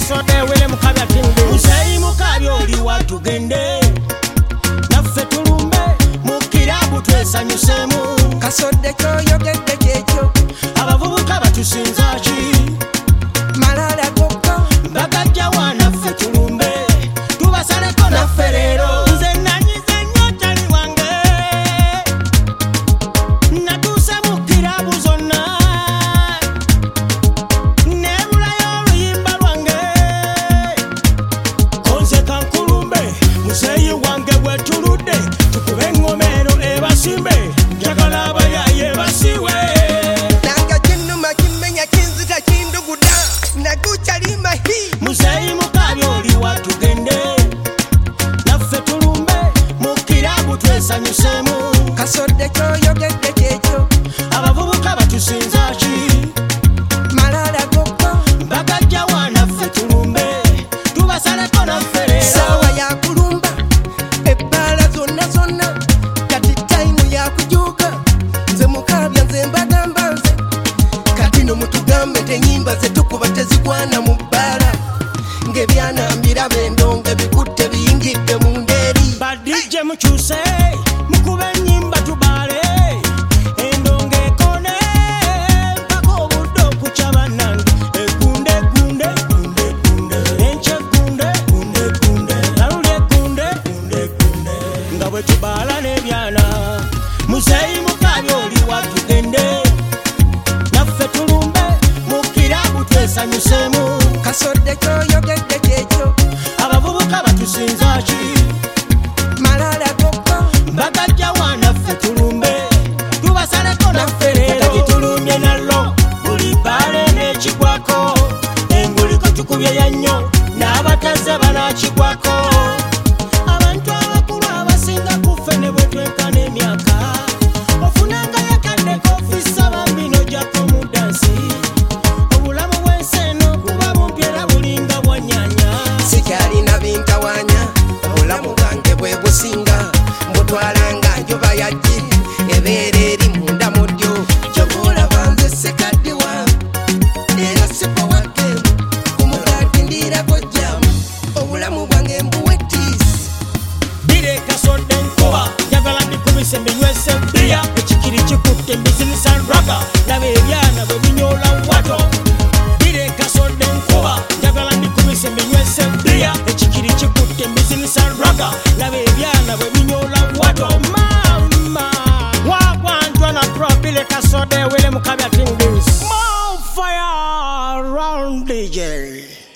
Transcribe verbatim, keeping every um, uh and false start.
kasode wele mukabya tindi Muzeyi mukabya oli watugende naffe tulumbe mukirabu twesanyusemu kasode kyoyogedde kyekyo abavubuka batusinza ki malala gokko bagajja wanaffe tulumbe tubasaleko naffe leero nze nanyize nnyo tali wange natuuse mu kirabu zonna nebulayo oluyimba lwange konze kankulumbe muzeeyi wange bwe tuludde tukube engomero ebasimbe njagala abayaye basiwe nanga kinnuma kimmenya kinzita kinduguda nagukyalima hi muzeeyi mukabya oli watugende naffe tulumbe mu kirabu twesanyusemu kasode kyoyogedde kyekyo abavubuka batusinza ki malala gokko bagajja wanaffe tulumbe tubasaleko naffe leero sawa yakulumba ebbaala zonna zonna kati tayimu yakujuuka nze mukabya nze mbagamba nze kati no mutugambe tenyimba ze tukuba tezigwana mu bbaala ng'ebyanambira bendonga bikutte biyingidde mu ndeeri badijje mukyuse mukube ennyimba tubaale endonga ekone mpaka obudde okukya bannange egunde egunde egunde egunde enkya egunde egunde egunde laluli egunde egunde egunde nga bwe tubaala n'ebyana muzeeyi mukabya oli watugende naffe tulumbe mu kirabu twesanyusemu kasode kyoyogedde kyekyo abavubuka batusinza ki malala gokko bagajja wanaffe tulumbe tubasaleko naffe leero gitulumye nallo buli bbaale n'ekigwako enguliko tukubye ya nnyo n'abataze banakigwako abantu abakulu abasinga kuffe ne bwe twenkana emyaka ofunanga yakaddeko ofisa bambi n'ojjako mu dansi obulamu bw'ensi eno buba bumpi era bulinga bwanyanya sikyalina bintawaanya obulamu bwange bwe businga mbutwalanga njuba yajji ebeera eri munda mu ddyo kyoboolaba nze sekaddiwa era sipowadde kumulati ndiirako jjamu obulamu bwange mbuwettiisi bire kasodde nkuba njagala mbikubise mbinywese bbiya ekikiri kikutte mbizinisa raga laba ebyana bwe binyola wato bire kasodde nkuba njagala mbikubise mbinywese bbiya ekikiri kikutte mbizinisa raga laba ebyana bwe binyola wato mama wagwanjwa na pro bire kasodde wele mukabya tindis more fire round D J